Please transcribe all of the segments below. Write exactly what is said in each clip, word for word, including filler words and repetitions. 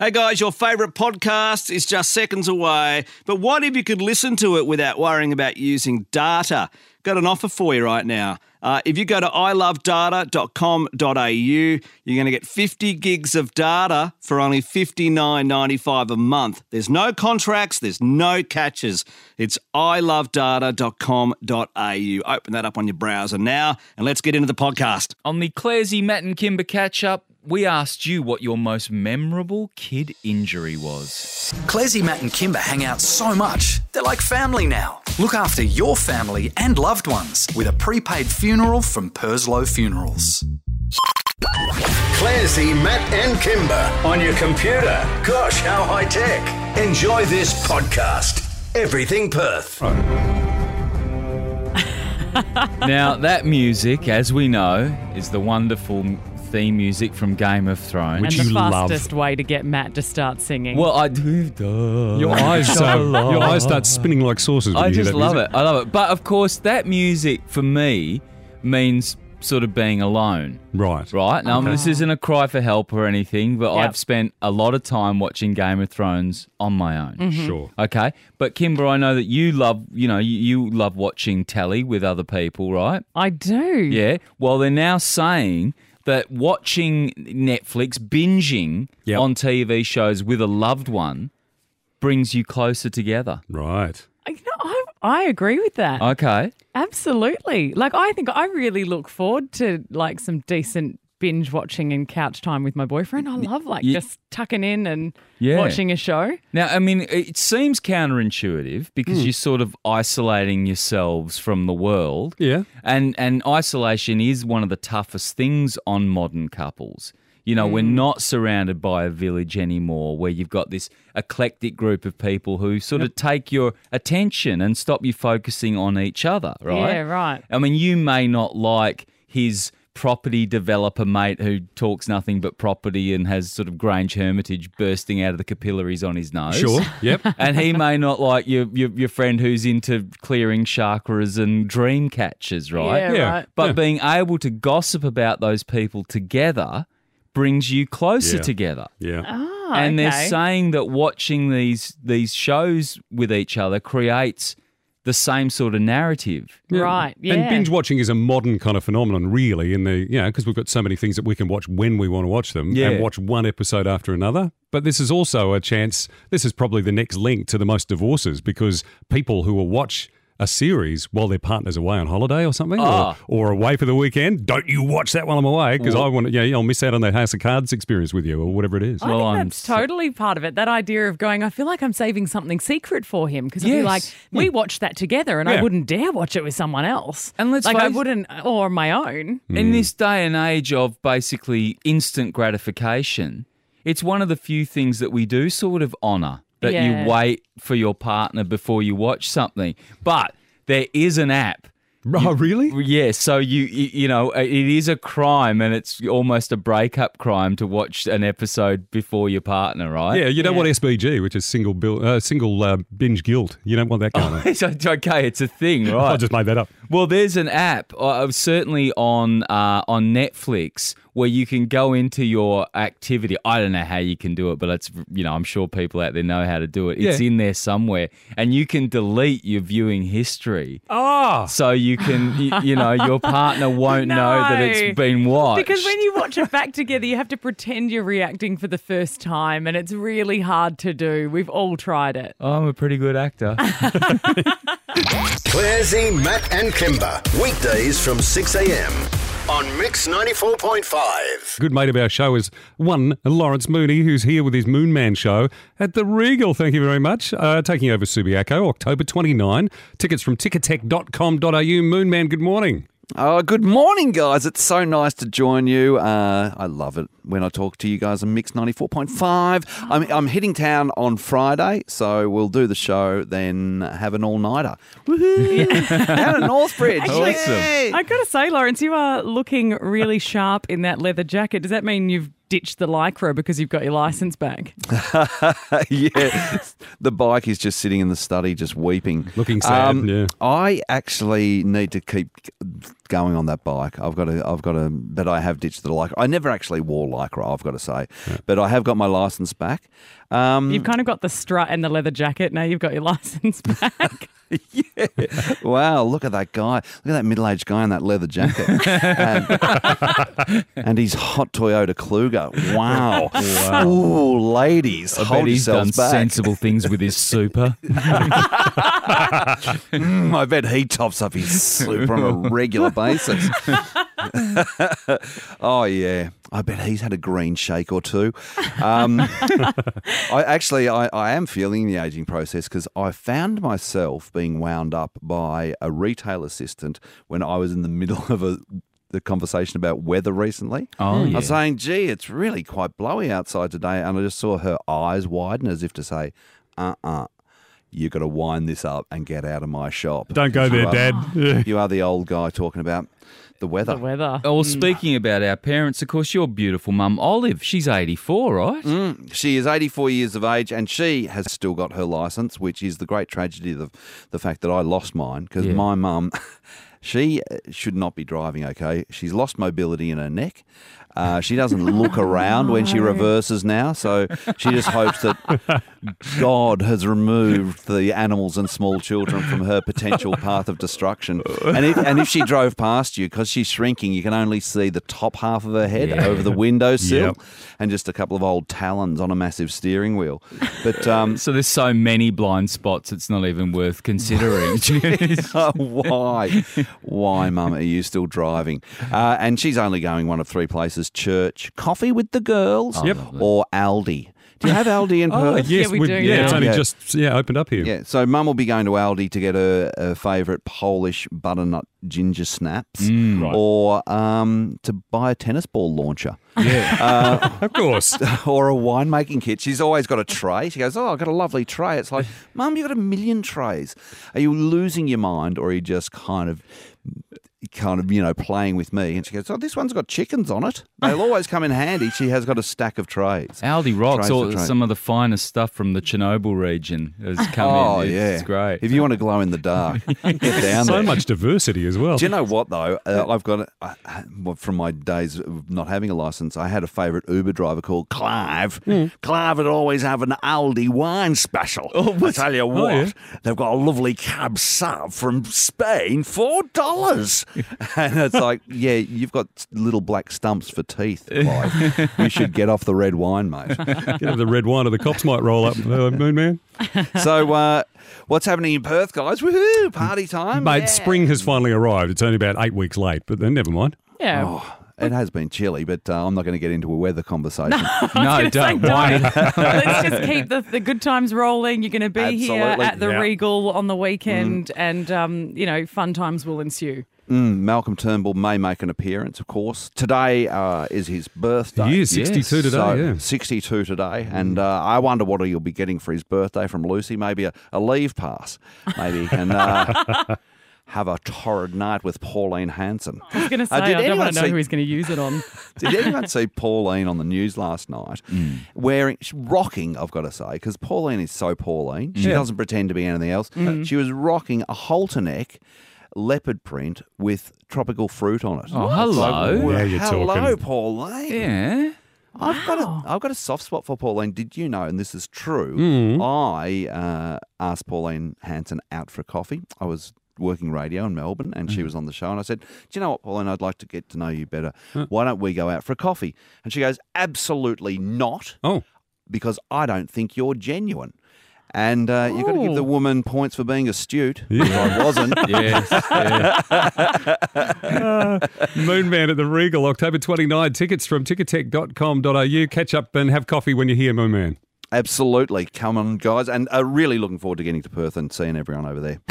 Hey guys, your favourite podcast is just seconds away, but what if you could listen to it without worrying about using data? Got an offer for you right now. Uh, if you go to i love data dot com dot a u, you're going to get fifty gigs of data for only fifty-nine ninety-five a month. There's no contracts, there's no catches. It's i love data dot com dot a u. Open that up on your browser now, and let's get into the podcast. On the Claresy, Matt and Kimber catch-up, we asked you what your most memorable kid injury was. Claresy, Matt and Kimber hang out so much, they're like family now. Look after your family and loved ones with a prepaid funeral from Perslow Funerals. Claresy, Matt and Kimber on your computer. Gosh, how high-tech. Enjoy this podcast. Everything Perth. Now, that music, as we know, is the wonderful theme music from Game of Thrones. And Which the you love. fastest way to get Matt to start singing. Well, I do. Your eyes, uh, your eyes start spinning like saucers when I you hear just that love music. it. I love it. But of course, that music for me means sort of being alone. Right. Right? Now, this isn't a cry for help or anything, but Yep. I've spent a lot of time watching Game of Thrones on my own. Mm-hmm. Sure. Okay? But Kimber, I know that you love, you know, you, you love watching telly with other people, right? I do. Yeah. Well, they're now saying that watching Netflix, binging Yep. on T V shows with a loved one brings you closer together. Right. You know, I, I agree with that. Okay. Absolutely. Like, I think I really look forward to, like, some decent binge watching and couch time with my boyfriend. I love, like, Yeah. just tucking in and Yeah. watching a show. Now, I mean, it seems counterintuitive because you're sort of isolating yourselves from the world. Yeah. And and isolation is one of the toughest things on modern couples. You know, we're not surrounded by a village anymore where you've got this eclectic group of people who sort of take your attention and stop you focusing on each other, right? Yeah, right. I mean, you may not like his property developer mate who talks nothing but property and has sort of Grange Hermitage bursting out of the capillaries on his nose. Sure. Yep. And he may not like your, your your friend who's into clearing chakras and dream catchers, right? Yeah, Yeah. right. But Yeah. being able to gossip about those people together brings you closer Yeah. together. Yeah. Oh, And okay. they're saying that watching these these shows with each other creates the same sort of narrative. Right, yeah. And binge watching is a modern kind of phenomenon, really, in the, you know, because we've got so many things that we can watch when we want to watch them Yeah. and watch one episode after another. But this is also a chance, this is probably the next link to the most divorces because people who will watch a series while their partner's away on holiday or something Ah. or, or away for the weekend, don't you watch that while I'm away because I want to, yeah, I'll miss out on that House of Cards experience with you or whatever it is. I Well, think I'm that's so- totally part of it. That idea of going, I feel like I'm saving something secret for him because I'd be Yes. like, we watched that together and I Yeah. wouldn't dare watch it with someone else. And let's like I face- wouldn't, or on my own. In this day and age of basically instant gratification, it's one of the few things that we do sort of honour, that Yeah. you wait for your partner before you watch something. But there is an app. Oh, really? Yeah, so you you you know, it is a crime and it's almost a breakup crime to watch an episode before your partner, right? Yeah, you don't Yeah. want S B G, which is single bill, uh, single uh, binge guilt. You don't want that going on. It's okay, it's a thing, I right? just made that up. Well, there's an app, uh, certainly on uh, on Netflix, where you can go into your activity. I don't know how you can do it, but it's, you know, I'm sure people out there know how to do it. It's Yeah. in there somewhere, and you can delete your viewing history. Ah, So you can, you, you know, your partner won't know that No. it's been watched. Because when you watch it back together, you have to pretend you're reacting for the first time, and it's really hard to do. We've all tried it. Oh, I'm a pretty good actor. Claresy, Matt and Kimber. Weekdays from six a.m. on Mix ninety-four point five. good mate of our show is one Lawrence Mooney, who's here with his Moon Man show at the Regal. Thank you very much. Uh, taking over Subiaco, October twenty-ninth. Tickets from ticketek dot com dot a u. Moon Man, good morning. Oh, good morning, guys. It's so nice to join you. Uh, I love it when I talk to you guys on Mix ninety-four point five. I'm, I'm hitting town on Friday, so we'll do the show, then have an all-nighter. Woohoo! Down at Northbridge. Awesome. Yay. I got to say, Lawrence, you are looking really sharp in that leather jacket. Does that mean you've ditched the Lycra because you've got your licence back? Yeah, the bike is just sitting in the study, just weeping. Looking sad, yeah. I actually need to keep going on that bike. I've got to, I've got to, but I have ditched the Lycra. I never actually wore Lycra, I've got to say, yeah. but I have got my license back. Um, You've kind of got the strut and the leather jacket. Now you've got your license back. yeah. Wow, look at that guy. Look at that middle-aged guy in that leather jacket. and, and his hot Toyota Kluger. Wow. wow. Ooh, ladies, I hold bet he's done yourselves back. sensible things with his super. mm, I bet he tops up his super on a regular basis. Oh, yeah. I bet he's had a green shake or two. Um, I actually, I, I am feeling the ageing process because I found myself being wound up by a retail assistant when I was in the middle of a the conversation about weather recently. Oh, yeah. I was saying, gee, it's really quite blowy outside today. And I just saw her eyes widen as if to say, uh-uh. You got to wind this up and get out of my shop. Don't go there, you are, Dad. You are the old guy talking about the weather. The weather. Oh, well, speaking about our parents, of course, your beautiful mum, Olive, she's eighty-four, right? Mm, she is eighty-four years of age and she has still got her licence, which is the great tragedy of the, the fact that I lost mine because Yeah. my mum, she should not be driving, okay? She's lost mobility in her neck. Uh, she doesn't look around when she reverses now, so she just hopes that God has removed the animals and small children from her potential path of destruction. And if, and if she drove past you, because she's shrinking, you can only see the top half of her head Yeah. over the windowsill Yep. and just a couple of old talons on a massive steering wheel. But um, So there's so many blind spots, it's not even worth considering. why? Why, Mum, are you still driving? Uh, and she's only going one of three places: church, coffee with the girls, Yep. or Aldi. Do you have Aldi in Oh, Perth? yes, Yeah, we we- do, yeah, yeah. it's only Yeah. just yeah opened up here. Yeah, so Mum will be going to Aldi to get her, her favourite Polish butternut ginger snaps, Right. or um, to buy a tennis ball launcher. Yeah, of course. Or a winemaking kit. She's always got a tray. She goes, oh, I've got a lovely tray. It's like, Mum, you've got a million trays. Are you losing your mind or are you just kind of, kind of, you know, playing with me? And she goes, oh, this one's got chickens on it. They'll always come in handy. She has got a stack of trays. Aldi rocks. Trays All, for trays. some of the finest stuff from the Chernobyl region has come Oh, in. It's, yeah. it's great. If you want to glow in the dark, get down So there. much diversity as well. Do you know what, though? Uh, I've got, uh, well, from my days of not having a licence, I had a favourite Uber driver called Clive. Hmm. Clive would always have an Aldi wine special. I tell you what, yeah. they've got a lovely cab sauv from Spain, four dollars. And it's like, yeah, you've got little black stumps for teeth, Clive. You should get off the red wine, mate. Get over the red wine or the cops might roll up, uh, Moon Man. So, uh, what's happening in Perth, guys? Woohoo, party time. Mate, Yeah. spring has finally arrived. It's only about eight weeks late, but then never mind. Yeah. Oh, it has been chilly, but uh, I'm not going to get into a weather conversation. no, don't. Why? Let's just keep the, the good times rolling. You're going to be here Absolutely. at the Yeah. Regal on the weekend, and um, you know, fun times will ensue. Mm, Malcolm Turnbull may make an appearance, of course. Today uh, is his birthday. He is sixty-two Yes. today, So, yeah. sixty-two today, and uh, I wonder what he'll be getting for his birthday from Lucy. Maybe a, a leave pass. Maybe he can uh, have a torrid night with Pauline Hanson. I was going to say, Uh, did I don't anyone want to know see- who he's going to use it on. Did anyone see Pauline on the news last night wearing, rocking, I've got to say, because Pauline is so Pauline. She Yeah. doesn't pretend to be anything else. She was rocking a halter neck leopard print with tropical fruit on it. Oh, hello. Well, Now you're hello, talking. Pauline. Yeah. I've got a I've got a soft spot for Pauline. Did you know? And this is true. Mm. I uh, asked Pauline Hanson out for a coffee. I was working radio in Melbourne, and she was on the show. And I said, "Do you know what, Pauline? I'd like to get to know you better. Why don't we go out for a coffee?" And she goes, "Absolutely not, Oh, because I don't think you're genuine." And uh, you've got to give the woman points for being astute. which I wasn't. Yes. yeah. Moon Man at the Regal, October twenty-ninth. Tickets from ticketek dot com dot a u. Catch up and have coffee when you're here, Moon Man. Absolutely. Come on, guys. And uh, really looking forward to getting to Perth and seeing everyone over there.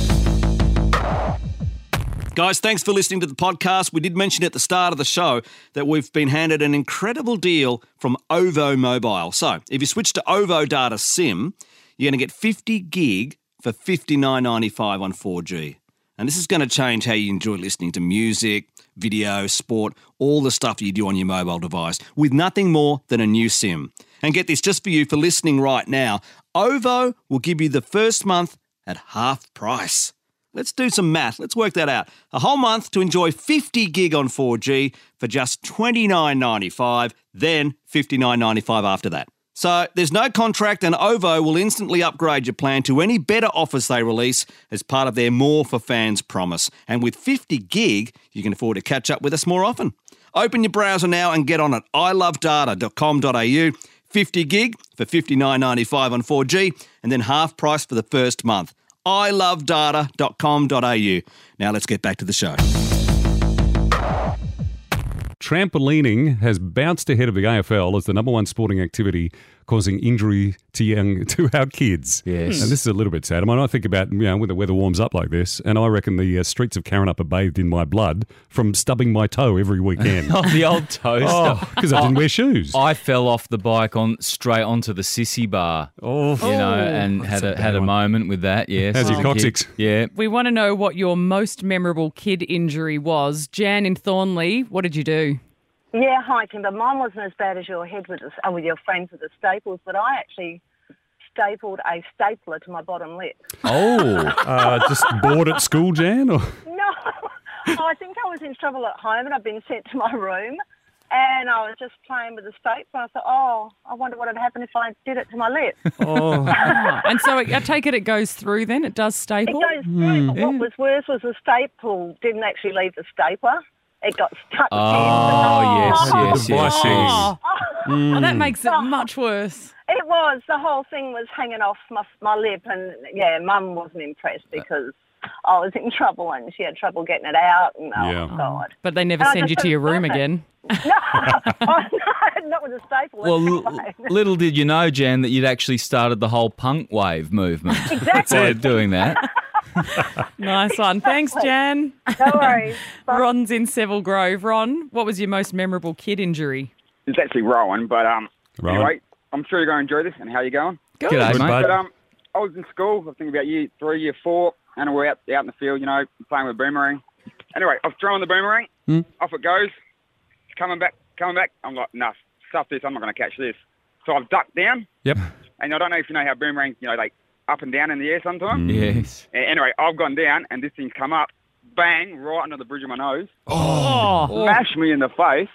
Guys, thanks for listening to the podcast. We did mention at the start of the show that we've been handed an incredible deal from OVO Mobile. So if you switch to OVO Data SIM, you're going to get fifty gig for fifty-nine ninety-five on four G. And this is going to change how you enjoy listening to music, video, sport, all the stuff you do on your mobile device with nothing more than a new SIM. And get this, just for you for listening right now, OVO will give you the first month at half price. Let's do some math. Let's work that out. A whole month to enjoy fifty gig on four G for just twenty-nine ninety-five, then fifty-nine ninety-five after that. So there's no contract, and OVO will instantly upgrade your plan to any better offers they release as part of their More for Fans promise. And with fifty gig, you can afford to catch up with us more often. Open your browser now and get on at i love data dot com dot a u. fifty gig for fifty-nine ninety-five on four G, and then half price for the first month. i love data dot com dot a u. Now let's get back to the show. Trampolining has bounced ahead of the A F L as the number one sporting activity causing injury to young to our kids. Yes. And this is a little bit sad. I mean, I think about, you know, when the weather warms up like this, and I reckon the uh, streets of Karrinyup are bathed in my blood from stubbing my toe every weekend. Oh, the old toaster. Oh, because I didn't wear shoes. I fell off the bike on straight onto the sissy bar. Oh, You know, and had a, a had bad a one. moment with that, yes. How's as your a coccyx? kid. Yeah. We want to know what your most memorable kid injury was. Jan in Thornley, what did you do? Yeah, hi, Kimber. Mine wasn't as bad as your head with, the, uh, with your friends with the staples, but I actually stapled a stapler to my bottom lip. Oh. uh, just bored at school, Jan? Or? No, I think I was in trouble at home and I'd been sent to my room and I was just playing with the stapler. I thought, oh, I wonder what would happen if I did it to my lip. Oh. And so I take it it goes through then? It does It staple? goes through, but what was worse was the staple didn't actually leave the stapler. It got stuck Oh, yes, Oh, yes, yes, yes. Oh, oh, that makes it much worse. It was. The whole thing was hanging off my, my lip and, yeah, Mum wasn't impressed because I was in trouble and she had trouble getting it out and, oh, Yeah. God. But they never And I send just you to your couldn't room stop it. again. No, oh, no, not with a staple. Well, That's l- fine. little did you know, Jan, that you'd actually started the whole punk wave movement. Exactly. By doing that. Nice one. Thanks, Jan. No worries. Bye. Ron's in Seville Grove. Ron, what was your most memorable kid injury? It's actually Rowan, but um, Rowan. anyway, I'm sure you're going to enjoy this. And how you going? Good. G'day, Good, mate. bud. But um, I was in school. I think about year three, year four, and we're out out in the field, you know, playing with a boomerang. Anyway, I was throwing the boomerang. Hmm. Off it goes. It's coming back, coming back. I'm like, nah, stuff this. I'm not going to catch this. So I've ducked down, Yep. and I don't know if you know how boomerangs, you know, they up and down in the air sometimes. Yes. A- Anyway, I've gone down, and this thing's come up, bang, right under the bridge of my nose. Oh, Smashed me in the face.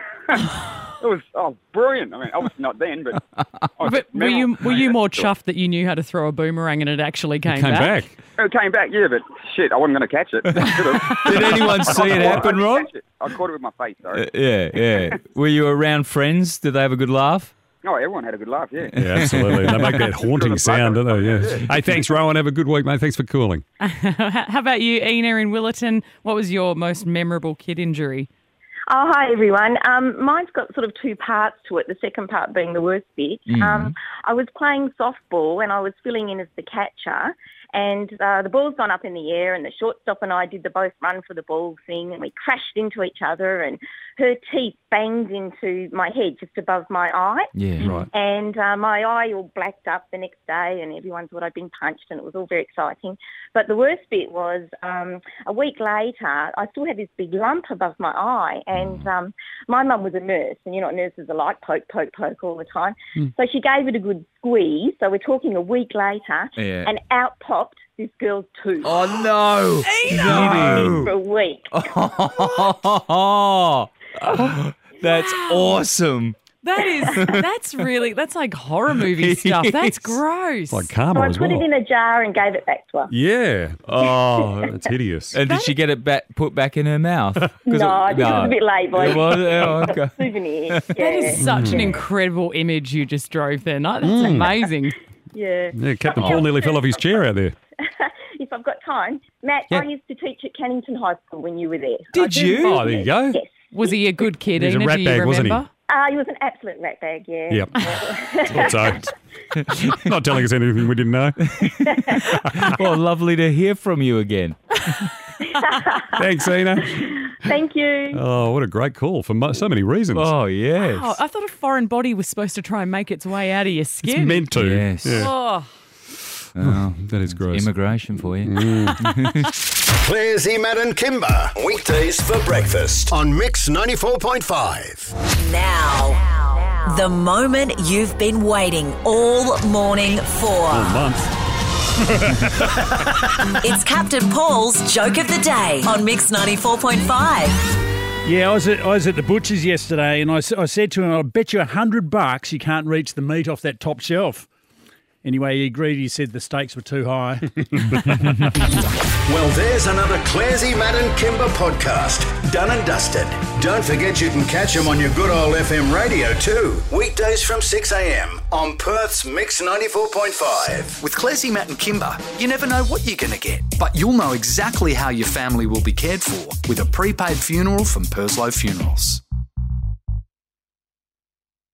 It was oh brilliant. I mean, obviously not then, but I was but were you memorable. were you more chuffed that you knew how to throw a boomerang and it actually came, Came back. It came back, yeah, but shit, I wasn't going to catch it. Did anyone see it happen, I Ron? didn't catch it. I caught it with my face, sorry. Uh, yeah, yeah. Were you around friends? Did they have a good laugh? Oh, everyone had a good laugh, yeah. Yeah, absolutely. They make that haunting sound, don't they? Yeah. Hey, thanks, Rowan. Have a good week, mate. Thanks for calling. How about you, Ina in Willerton? What was your most memorable kid injury? Oh, hi, everyone. Um, mine's got sort of two parts to it, the second part being the worst bit. Mm. Um, I was playing softball and I was filling in as the catcher, and uh, the ball's gone up in the air and the shortstop and I did the both run for the ball thing, and we crashed into each other and her teeth banged into my head just above my eye. Yeah. Right. And uh, my eye all blacked up the next day and everyone thought I'd been punched and it was all very exciting. But the worst bit was um, a week later, I still had this big lump above my eye, and um, my mum was a nurse, and you know what nurses are like, poke, poke, poke all the time. So she gave it a good squeeze. So we're talking a week later, Yeah. and out popped this girl's tooth Oh, no. No. for a week. Oh, that's awesome. That is, that's really, that's like horror movie stuff. That's Yes. gross. Like So karma I as put well. it in a jar and gave it back to her. Yeah. Oh, That's hideous. and did she get it back, put back in her mouth? 'Cause No, I think it was a bit late, boy. It was, oh, okay. Souvenir. Yeah. That is such an incredible image you just drove there. No, that's amazing. yeah. Yeah, Captain Paul nearly fell off his chair out there. If I've got time. Matt, Yeah. I used to teach at Cannington High School when you were there. Did I do- you? Oh, there you go. Yes. Was he a good kid, He's a Ina? rat Do you bag, wasn't he? remember? Uh, he was an absolute ratbag, yeah. Yep. Thought so. Not telling us anything we didn't know. Well, lovely to hear from you again. Thanks, Ina. Thank you. Oh, what a great call for mo- so many reasons. Oh, yes. Oh, I thought a foreign body was supposed to try and make its way out of your it's skin. meant to. Yes. Yeah. Oh, Oh, That is gross. immigration for you. Claire's Matt and Kimber. Weekdays for breakfast on Mix ninety-four point five. Now, the moment you've been waiting all morning for. A month. It's Captain Paul's Joke of the Day on Mix ninety-four point five. Yeah, I was at, I was at the butcher's yesterday and I, s- I said to him, I'll bet you a hundred bucks you can't reach the meat off that top shelf. Anyway, he agreed. He said the stakes were too high. Well, there's another Clarsey, Matt and Kimber podcast. Done and dusted. Don't forget you can catch them on your good old F M radio too. Weekdays from six a.m. on Perth's Mix ninety-four point five. With Clarsey, Matt and Kimber, you never know what you're going to get, but you'll know exactly how your family will be cared for with a prepaid funeral from Perslow Funerals.